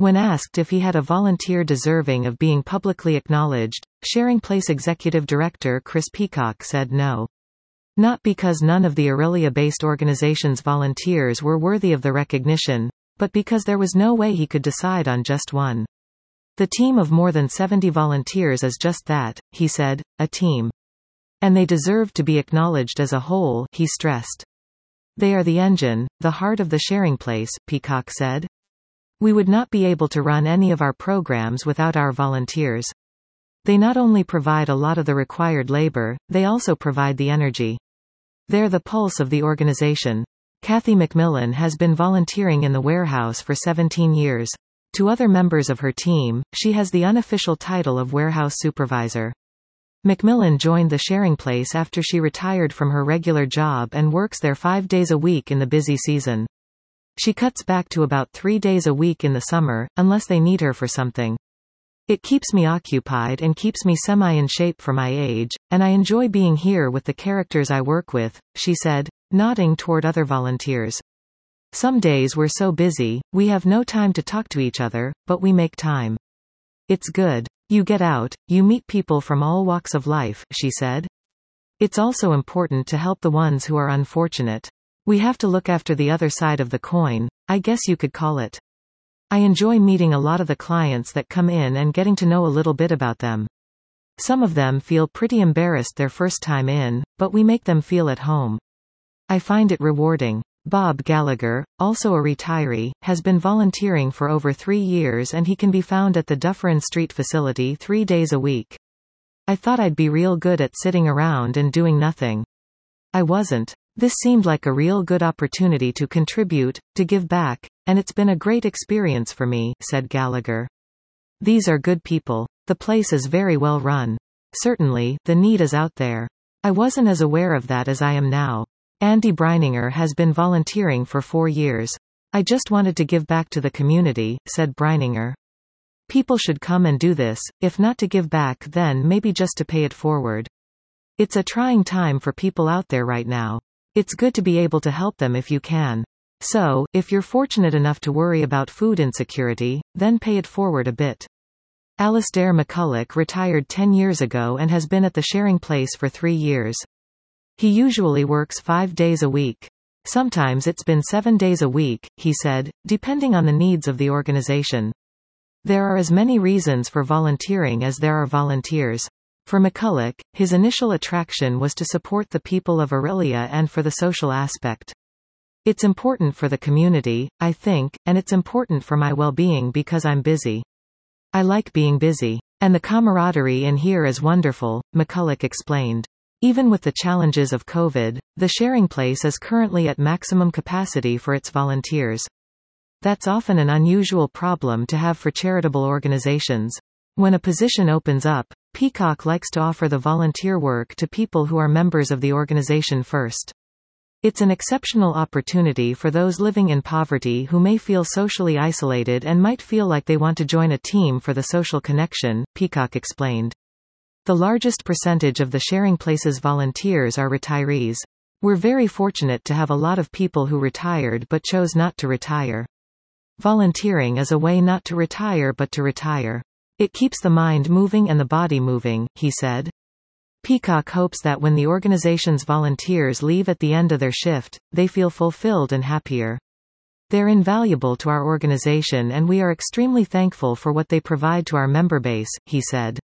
When asked if he had a volunteer deserving of being publicly acknowledged, Sharing Place Executive Director Chris Peacock said no. Not because none of the Aurelia-based organization's volunteers were worthy of the recognition, but because there was no way he could decide on just one. The team of more than 70 volunteers is just that, he said, a team. And they deserve to be acknowledged as a whole, he stressed. They are the engine, the heart of the Sharing Place, Peacock said. We would not be able to run any of our programs without our volunteers. They not only provide a lot of the required labor, they also provide the energy. They're the pulse of the organization. Kathy McMillan has been volunteering in the warehouse for 17 years. To other members of her team, she has the unofficial title of warehouse supervisor. McMillan joined the Sharing Place after she retired from her regular job and works there 5 days a week in the busy season. She cuts back to about 3 days a week in the summer, unless they need her for something. It keeps me occupied and keeps me semi-in shape for my age, and I enjoy being here with the characters I work with, she said, nodding toward other volunteers. Some days we're so busy, we have no time to talk to each other, but we make time. It's good. You get out, you meet people from all walks of life, she said. It's also important to help the ones who are unfortunate. We have to look after the other side of the coin, I guess you could call it. I enjoy meeting a lot of the clients that come in and getting to know a little bit about them. Some of them feel pretty embarrassed their first time in, but we make them feel at home. I find it rewarding. Bob Gallagher, also a retiree, has been volunteering for over 3 years and he can be found at the Dufferin Street facility 3 days a week. I thought I'd be real good at sitting around and doing nothing. I wasn't. This seemed like a real good opportunity to contribute, to give back, and it's been a great experience for me, said Gallagher. These are good people. The place is very well run. Certainly, the need is out there. I wasn't as aware of that as I am now. Andy Breininger has been volunteering for 4 years. I just wanted to give back to the community, said Breininger. People should come and do this, if not to give back then maybe just to pay it forward. It's a trying time for people out there right now. It's good to be able to help them if you can. So, if you're fortunate enough to worry about food insecurity, then pay it forward a bit. Alistair McCulloch retired 10 years ago and has been at the Sharing Place for 3 years. He usually works 5 days a week. Sometimes it's been 7 days a week, he said, depending on the needs of the organization. There are as many reasons for volunteering as there are volunteers. For McCulloch, his initial attraction was to support the people of Aurelia and for the social aspect. It's important for the community, I think, and it's important for my well-being because I'm busy. I like being busy. And the camaraderie in here is wonderful, McCulloch explained. Even with the challenges of COVID, the Sharing Place is currently at maximum capacity for its volunteers. That's often an unusual problem to have for charitable organizations. When a position opens up, Peacock likes to offer the volunteer work to people who are members of the organization first. It's an exceptional opportunity for those living in poverty who may feel socially isolated and might feel like they want to join a team for the social connection, Peacock explained. The largest percentage of the Sharing Place's volunteers are retirees. We're very fortunate to have a lot of people who retired but chose not to retire. Volunteering is a way not to retire but to retire. It keeps the mind moving and the body moving, he said. Peacock hopes that when the organization's volunteers leave at the end of their shift, they feel fulfilled and happier. They're invaluable to our organization and we are extremely thankful for what they provide to our member base, he said.